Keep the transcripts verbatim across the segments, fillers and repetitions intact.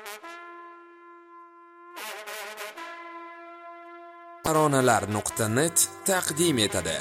taronalar nuqta net taqdim etadi.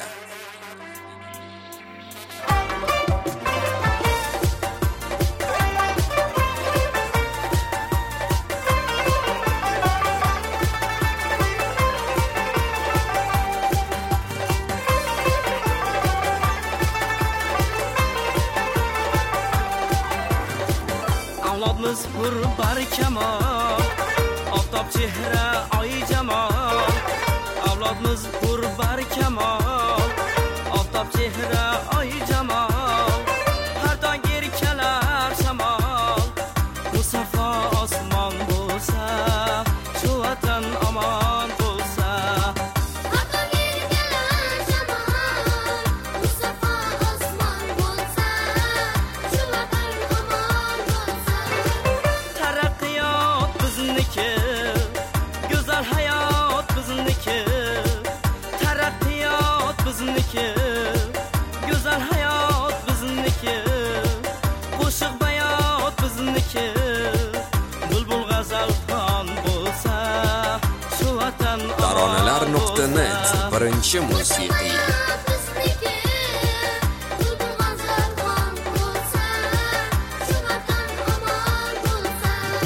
Avlodimiz hur barkamol, oftob chehra oy jamol. Avlodimiz hur barkamol, oftob chehra oy jamol. Har tong erkalar shamol, musaffo osmon bo'lsa, shu vatan omon bo'lsa. Har tong erkalar shamol, musaffo osmon bo'lsa, shu vatan omon bo'lsa. Taraqqiyot bizniki, go'zal hayot bizniki. Taraqqiyot bizniki, go'zal hayot bizniki. Qo'shiq bayot bizniki, bulbul g'azal xon bo'lsa, shu vatan taronalar nuqta net birinchi musiqiy Bizniki, bulbul g'azal xon bo'lsa, shu vatan omon bo'lsa.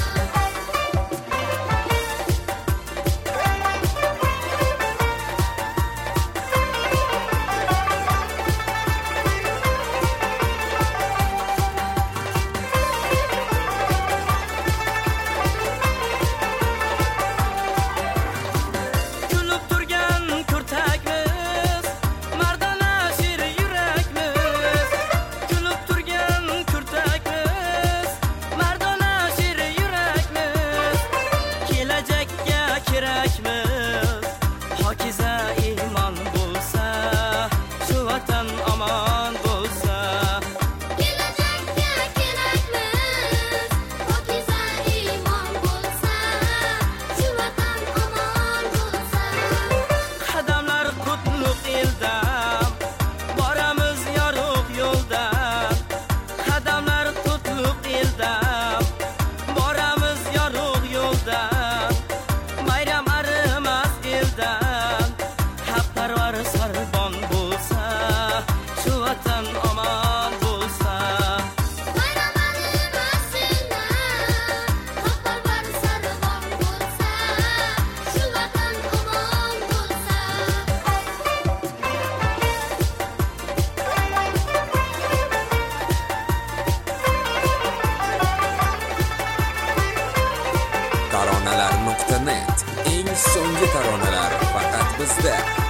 kulib turgan kurtakmiz, mardona sher yurakmiz. Kulib turgan kurtakmiz, mardona sher yurakmiz. Kelajakka kerakmiz, pokiza iymon bo'lsa, shu vatan omon bo'lsa. Kelajakka kerakmiz, pokiza iymon bo'lsa, shu vatan omon bo'lsa. Qadamlar qutlug' eldan, boramiz yorug' yo'ldan. Qadamlar qutlug' eldan, boramiz yorug' yo'ldan. Bayram arimas eldan, haqparvar sarbon bo'lsa, shu vatan omon bo'lsa. Bayram arimas eldan, haqparvar sarbon bo'lsa, shu vatan omon bo'lsa. taronalar nuqta net eng so'nggi taronalar faqat bizda.